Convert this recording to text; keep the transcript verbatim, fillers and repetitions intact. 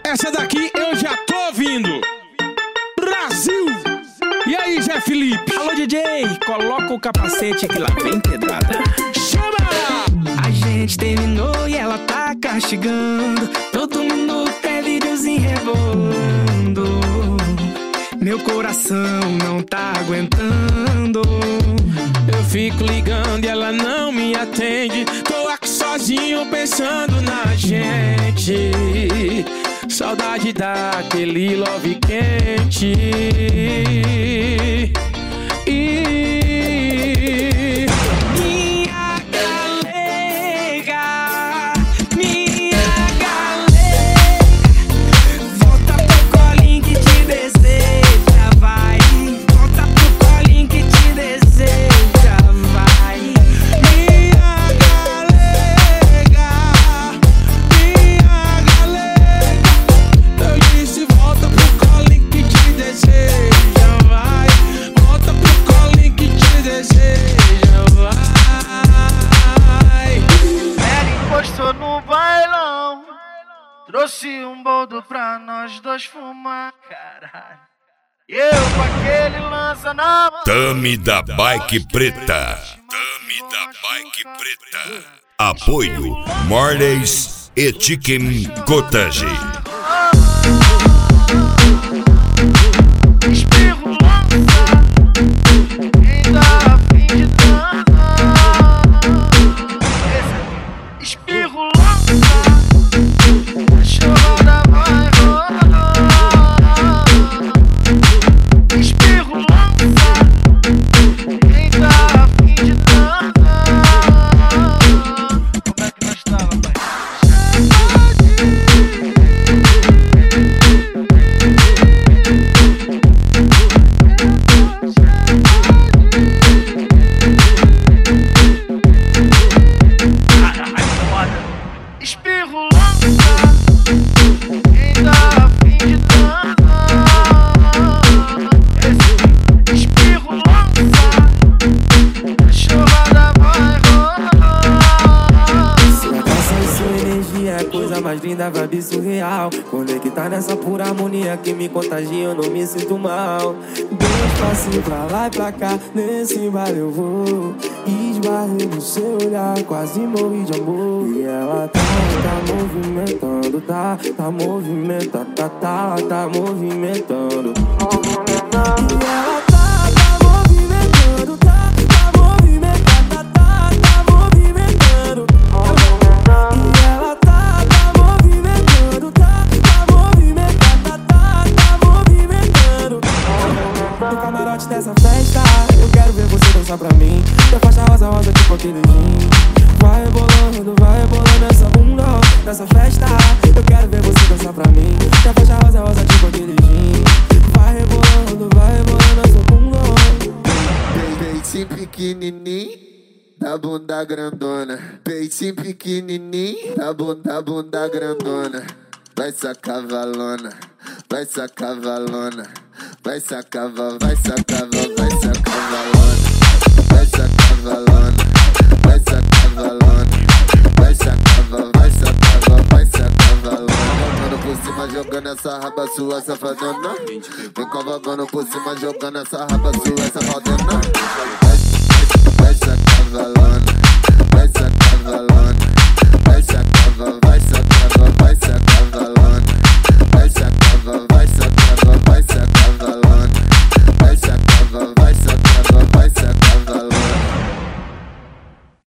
Essa daqui eu já tô ouvindo. Brasil! E aí, Zé Felipe? Alô, D J, coloca o capacete que lá vem pedrada. Chama! A gente terminou e ela tá castigando. Todo minuto é videozinho rebolando. Meu coração não tá aguentando. Eu fico ligando e ela não me atende. Tô aqui sozinho pensando na gente. Saudade daquele love quente. E minha galega, minha galega, volta pro colinho que te deseja, vai. Volta pro colinho que te deseja, vai. minha galega, minha galega, eu disse volta pro colinho que te deseja, vai. Volta pro colinho que te deseja, vai. Ela encostou no bailão, trouxe um boldo pra nós dois fumar, caralho. E eu com aquele lança na mão. Tami da Bike Preta. Tami da Bike Preta. Apoio Morleys e Chicken Cottage. Espirro lança, quem tá a fim de dançar. Esse aqui. Espirro lança, a chorada vai rolar. Espirro lança, quem tá a fim de dançar. Como é que nós tava, pai? Espirro lança, quem tá a fim de dançar. Esse espirro lança, a chorada vai rolar. Sua graça e sua energia é a coisa mais linda, vibe surreal. Conectar nessa pura harmonia que me contagia, eu não me sinto mal. Dois passinhos pra lá e pra cá, nesse baile eu vou. Esbarrei no seu olhar, quase morri de amor. E ela tá, tá movimentando, tá, tá movimentando, tá, tá, tá movimentando. E ela tá, tá movimentando, tá, tá movimentando, tá, tá, tá movimentando. E ela tá, tá movimentando, tá, tá movimentando, tá, tá, tá movimentando. No camarote dessa festa, eu quero ver você dançar pra mim. Da faixa rosa, rosa tipo aquele gin. Vai rebolando, vai rebolando essa bunda nessa festa. Eu quero ver você dançar pra mim. Da faixa rosa, rosa tipo aquele gin. Vai rebolando, vai rebolando essa bunda. Peitinho pequenininho, da bunda grandona. Peitinho pequenininho, da bunda, bunda grandona. Vai sacar valona, vai sacar valona. Vai sacar, vai sacar, vai sacar valona. Vai sacar valona, vai sacar valona. Vai sacar, vai sacar, vai sacar valona. Jogando por cima, jogando essa raba sua safadona. Vem cavalgando por cima, jogando essa raba sua safadona.